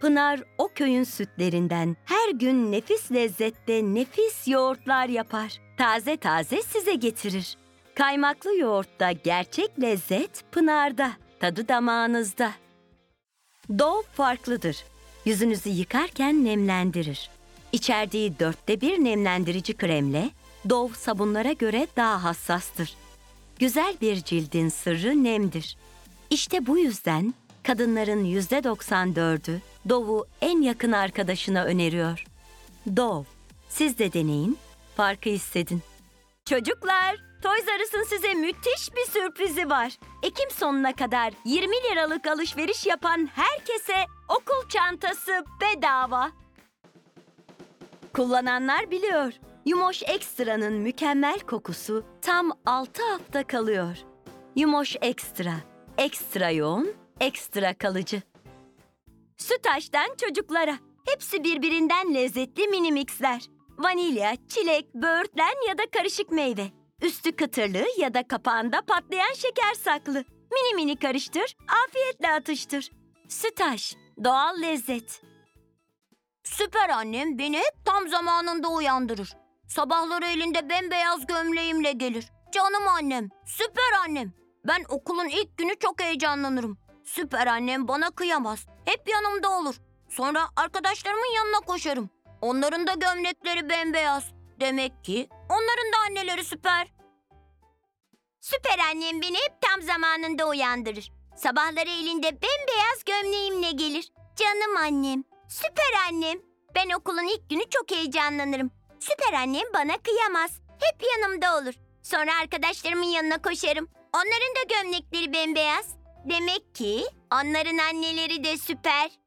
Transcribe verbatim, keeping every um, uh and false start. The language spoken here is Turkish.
Pınar o köyün sütlerinden her gün nefis lezzette nefis yoğurtlar yapar. Taze taze size getirir. Kaymaklı yoğurtta gerçek lezzet Pınar'da, tadı damağınızda. Dove farklıdır. Yüzünüzü yıkarken nemlendirir. İçerdiği dörtte bir nemlendirici kremle Dove sabunlara göre daha hassastır. Güzel bir cildin sırrı nemdir. İşte bu yüzden kadınların yüzde doksan dördü Dove'u en yakın arkadaşına öneriyor. Dove, siz de deneyin, farkı hissedin. Çocuklar, Toys R Us'ın size müthiş bir sürprizi var. Ekim sonuna kadar yirmi liralık alışveriş yapan herkese okul çantası bedava. Kullananlar biliyor. Yumoş Ekstra'nın mükemmel kokusu tam altı hafta kalıyor. Yumoş Ekstra, ekstra yoğun, ekstra kalıcı. Sütaş'tan çocuklara. Hepsi birbirinden lezzetli mini mixler. Vanilya, çilek, böğürtlen ya da karışık meyve. Üstü kıtırlı ya da kapağında patlayan şeker saklı. Mini mini karıştır, afiyetle atıştır. Sütaş, doğal lezzet. Süper annem beni hep tam zamanında uyandırır. Sabahları elinde bembeyaz gömleğimle gelir. Canım annem, süper annem. Ben okulun ilk günü çok heyecanlanırım. Süper annem bana kıyamaz. Hep yanımda olur. Sonra arkadaşlarımın yanına koşarım. Onların da gömlekleri bembeyaz. Demek ki onların da anneleri süper. Süper annem beni hep tam zamanında uyandırır. Sabahları elinde bembeyaz gömleğimle gelir. Canım annem, süper annem. Ben okulun ilk günü çok heyecanlanırım. Süper annem bana kıyamaz. Hep yanımda olur. Sonra arkadaşlarımın yanına koşarım. Onların da gömlekleri bembeyaz. Demek ki onların anneleri de süper.